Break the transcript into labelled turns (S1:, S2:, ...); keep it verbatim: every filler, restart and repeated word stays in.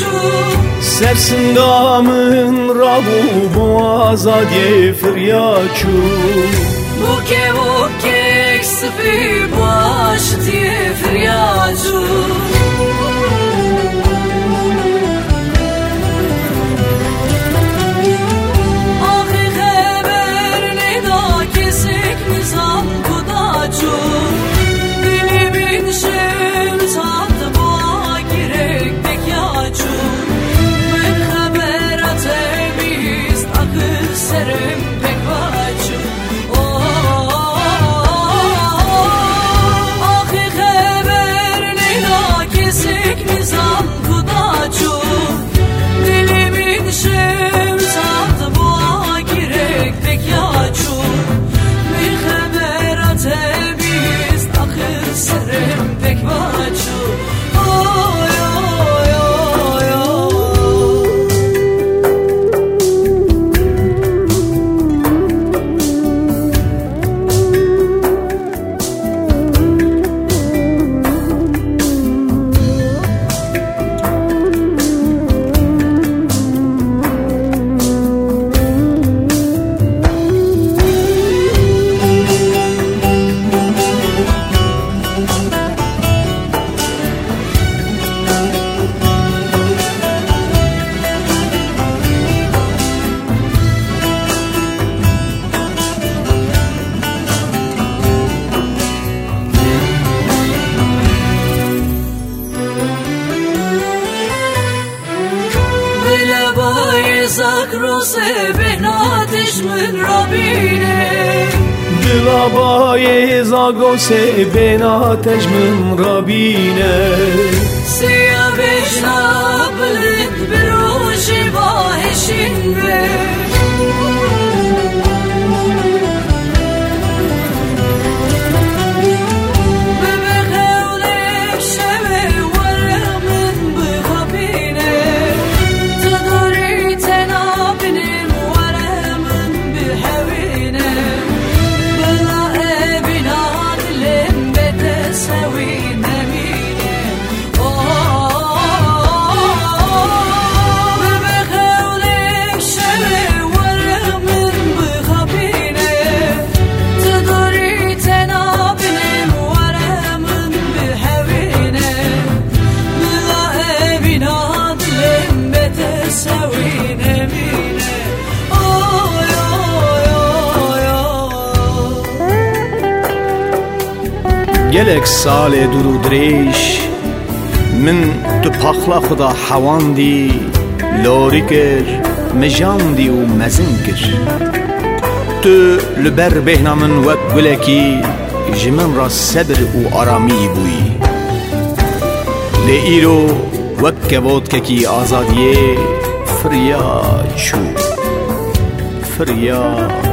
S1: سرسندامن رابو بوازادی فریاچو
S2: Buke buke ekspri baş diye feryacı Ahi haber ne da kesik nizam kudacı Dilimin şem sattı boğa girek bekyacı Ben haber atemiz akıl serem pek vacı Zakroze benatish min rabine
S1: Dilabaye zagose benatish min rabine
S2: Siya vejna blind biroshi vaheshin be
S1: gelek sale duru dreş min tu paxla xuda hawandi lorikir mejandi u mezinkir tu liber behna min wek guleki jimin ra sebr u arami buyi le iro wek kevot keki azadiye firya çu firya